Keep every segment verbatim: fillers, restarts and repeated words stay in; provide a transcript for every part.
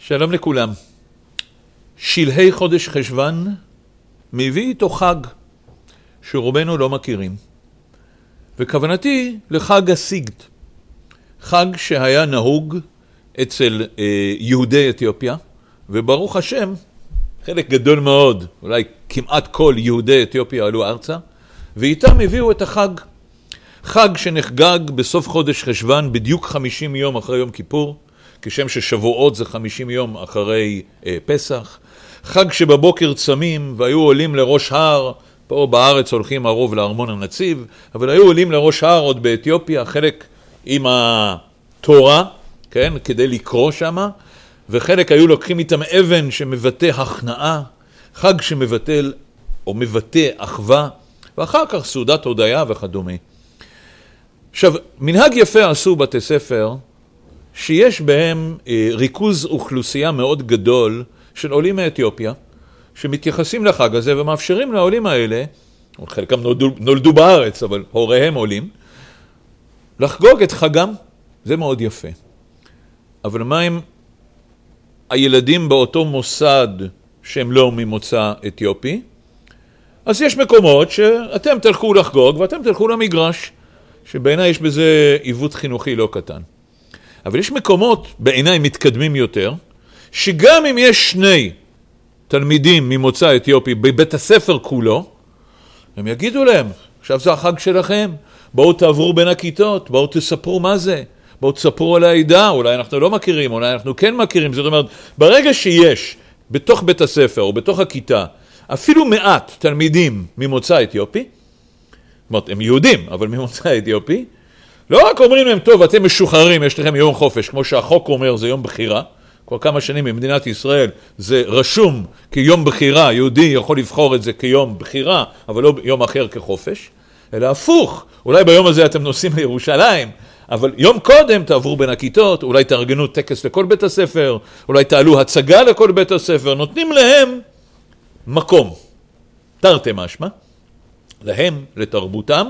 שלום לכולם. שלהי חודש חשוון מביא איתו חג שרובנו לא מכירים. וכוונתי לחג הסיגד. חג שהיה נהוג אצל אה, יהודי אתיופיה, וברוך השם, חלק גדול מאוד, אולי כמעט כל יהודי אתיופיה עלו ארצה, ואיתם הביאו את החג. חג שנחגג בסוף חודש חשוון, בדיוק חמישים יום אחרי יום כיפור, כשם ששבועות זה חמישים יום אחרי אה, פסח. חג שבבוקר צמים והיו עולים לראש הר, פה בארץ הולכים הרוב לארמון הנציב, אבל היו עולים לראש הר עוד באתיופיה, חלק עם התורה, כן, כדי לקרוא שמה, וחלק היו לוקחים איתם אבן שמבטא הכנעה, חג שמבטל או מבטא אחווה, ואחר כך סעודת הודיה וכדומה. עכשיו, מנהג יפה עשו בתי ספר, שיש בהם אה, ריכוז אוכלוסייה מאוד גדול של עולים מאתיופיה, שמתייחסים לחג הזה ומאפשרים לעולים האלה, חלקם נולדו, נולדו בארץ, אבל הוריהם עולים, לחגוג את חגם. זה מאוד יפה. אבל מה עם הילדים באותו מוסד שהם לא ממוצא אתיופי? אז יש מקומות שאתם תלכו לחגוג ואתם תלכו למגרש, שבעיניי יש בזה עיוות חינוכי לא קטן. אבל יש מקומות בעיניי מתקדמים יותר, שגם אם יש שני תלמידים ממוצא אתיופי בבית הספר כולו, הם יגידו להם, עכשיו זה החג שלכם, בואו תעברו בין הכיתות, בואו תספרו מה זה, בואו תספרו על העדה, אולי אנחנו לא מכירים, אולי אנחנו כן מכירים. זאת אומרת, ברגע שיש בתוך בית הספר או בתוך הכיתה, אפילו מעט תלמידים ממוצא אתיופי, זאת אומרת, הם יהודים, אבל ממוצא אתיופי, לא רק אומרים להם, טוב, אתם משוחררים, יש לכם יום חופש, כמו שהחוק אומר, זה יום בחירה. כבר כמה שנים במדינת ישראל זה רשום כיום בחירה, יהודי יכול לבחור את זה כיום בחירה, אבל לא יום אחר כחופש, אלא הפוך. אולי ביום הזה אתם נוסעים לירושלים, אבל יום קודם תעברו בין הכיתות, אולי תארגנו טקס לכל בית הספר, אולי תעלו הצגה לכל בית הספר, נותנים להם מקום, תרתי משמע, להם, לתרבותם,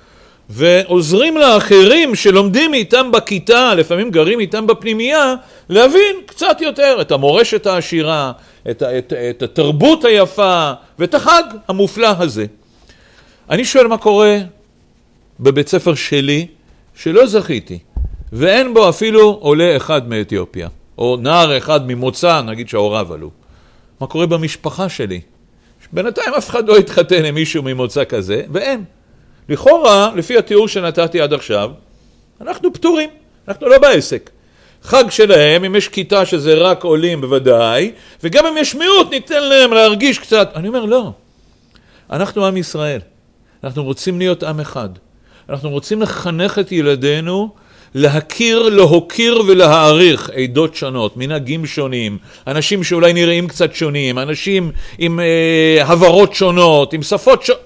ועוזרים לאחרים שלומדים איתם בכיתה, לפעמים גרים איתם בפנימייה, להבין קצת יותר את המורשת העשירה, את, את, את התרבות היפה, ואת החג המופלא הזה. אני שואל מה קורה בבית ספר שלי, שלא זכיתי, ואין בו אפילו עולה אחד מאתיופיה, או נער אחד ממוצא, נגיד שההוריו עלו. מה קורה במשפחה שלי? בינתיים אף אחד לא התחתן עם מישהו ממוצא כזה, ואין. לכאורה, לפי התיאור שנתתי עד עכשיו, אנחנו פטורים, אנחנו לא בעסק. חג שלהם, אם יש כיתה שזה רק עולים בוודאי, וגם אם יש מיעוט, ניתן להם להרגיש קצת. אני אומר, לא. אנחנו עם ישראל. אנחנו רוצים להיות עם אחד. אנחנו רוצים לחנך את ילדינו, להכיר, להוקיר ולהעריך עדות שונות, מנהגים שונים, אנשים שאולי נראים קצת שונים, אנשים עם אה, הברות שונות, עם שפות שונות.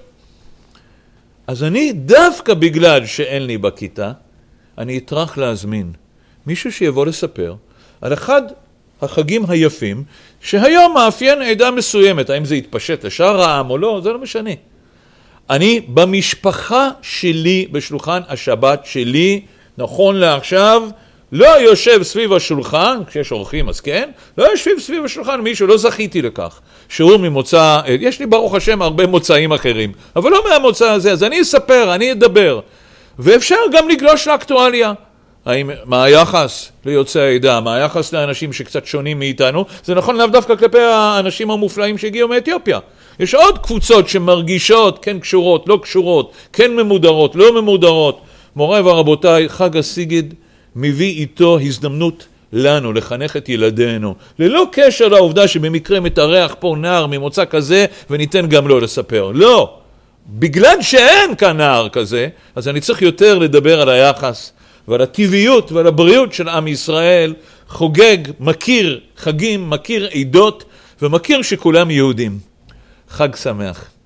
אז אני דווקא בגלל שאין לי בכיתה, אני אטרח להזמין מישהו שיבוא לספר על אחד החגים היפים, שהיום מאפיין עדה מסוימת, האם זה יתפשט לשאר העם או לא, זה לא משנה. אני במשפחה שלי, בשולחן השבת שלי, נכון לעכשיו, לא יושב סביב השולחן, כשיש אורחים אז כן, לא יושב סביב השולחן מישהו, לא זכיתי לכך, שהוא ממוצא, יש לי ברוך השם הרבה מוצאים אחרים, אבל לא מהמוצא הזה, אז אני אספר, אני אדבר, ואפשר גם לגלוש לאקטואליה. האם, מה היחס ליוצאי העדה, מה היחס לאנשים שקצת שונים מאיתנו, זה נכון לאו דווקא כלפי האנשים המופלאים שהגיעו מאתיופיה. יש עוד קבוצות שמרגישות, כן קשורות, לא קשורות, כן ממודרות, לא ממודרות. מוריי ורבותיי, חג הסיגד מביא איתו הזדמנות לנו לחנך את ילדינו, ללא קשר לעובדה שבמקרה מתארח פה נער ממוצא כזה וניתן גם לו לספר. לא, בגלל שאין כאן נער כזה, אז אני צריך יותר לדבר על היחס ועל הטבעיות ועל הבריאות של עם ישראל, חוגג, מכיר חגים, מכיר עדות ומכיר שכולם יהודים. חג שמח.